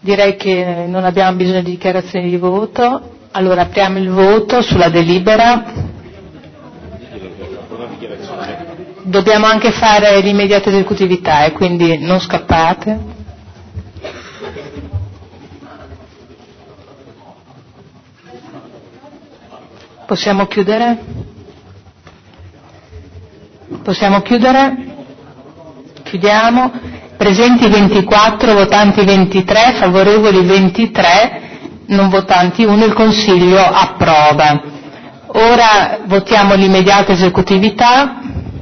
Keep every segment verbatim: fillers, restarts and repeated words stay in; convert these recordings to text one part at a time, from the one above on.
Direi che non abbiamo bisogno di dichiarazioni di voto. Allora apriamo il voto sulla delibera. Dobbiamo anche fare l'immediata esecutività e quindi non scappate. Possiamo chiudere? Possiamo chiudere? Chiudiamo. Presenti ventiquattro, votanti ventitré, favorevoli ventitré, non votanti uno, il Consiglio approva. Ora votiamo l'immediata esecutività.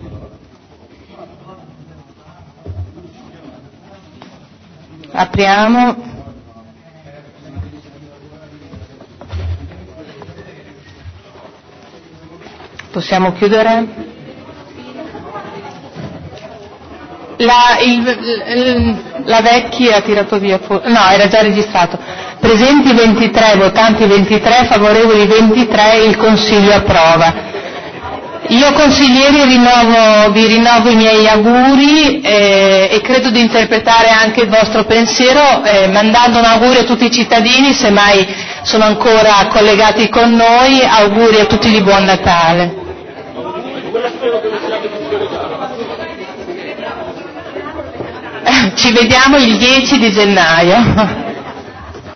Apriamo. Possiamo chiudere? La, il, la vecchia ha tirato via, no, era già registrato. Presenti ventitré, votanti ventitré, favorevoli ventitré, il Consiglio approva. Io consiglieri rinnovo, vi rinnovo i miei auguri eh, e credo di interpretare anche il vostro pensiero eh, mandando un augurio a tutti i cittadini, se mai sono ancora collegati con noi, auguri a tutti di buon Natale. Ci vediamo il dieci di gennaio.